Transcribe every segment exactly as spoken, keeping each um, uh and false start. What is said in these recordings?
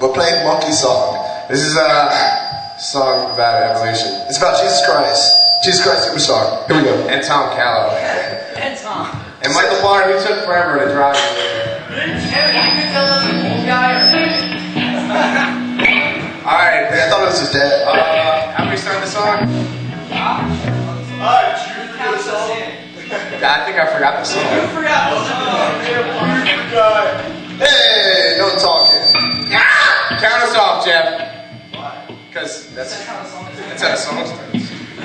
We're playing Monkey Song. This is a song about evolution. It's about Jesus Christ. Jesus Christ Superstar. Here we go. And Tom Callow. And Tom. And Michael Barr, who took forever to drive you there. Alright, I thought it was his dad. uh, how do we start the song? Alright, did you forget the song? I think I forgot the song. You forgot the song. You forgot. Hey, no talking. Ah! Count us off, Jeff. Why? Because that's, That's how the song is. that's how the song starts.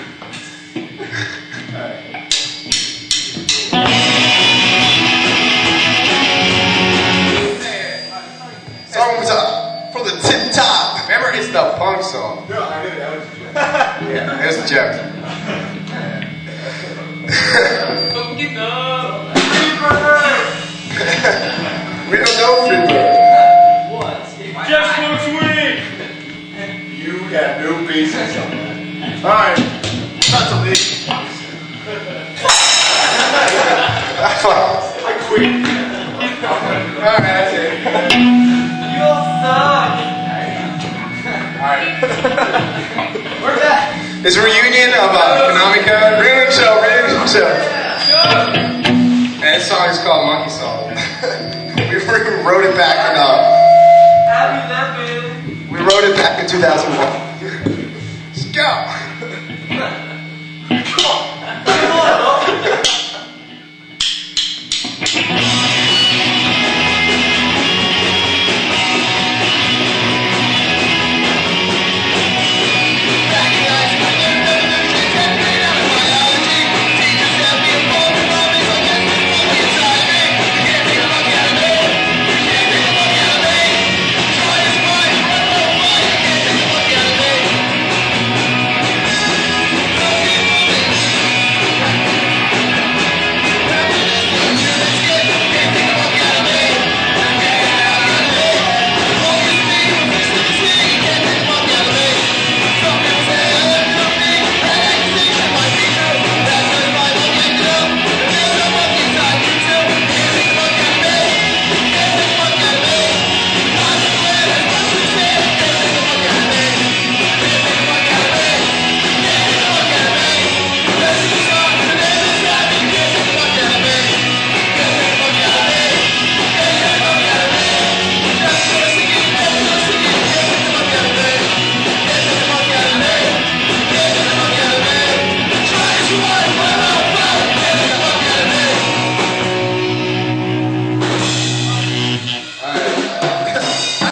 Songs up from the tip top. Remember, it's the punk song. No, I did it. That was Yeah, there's the joke. Fucking up. We don't know Freebird. What? Just looks weak. You got no basis on that. Alright, that's a leak. I thought. I quit. Alright, that's it. You all suck. Alright. We're back. It's a reunion of uh, Konamika. Reunion show, reunion show. And this song is called Monkey Song. We wrote it back in, uh, Happy that, man. we wrote it back in two thousand one.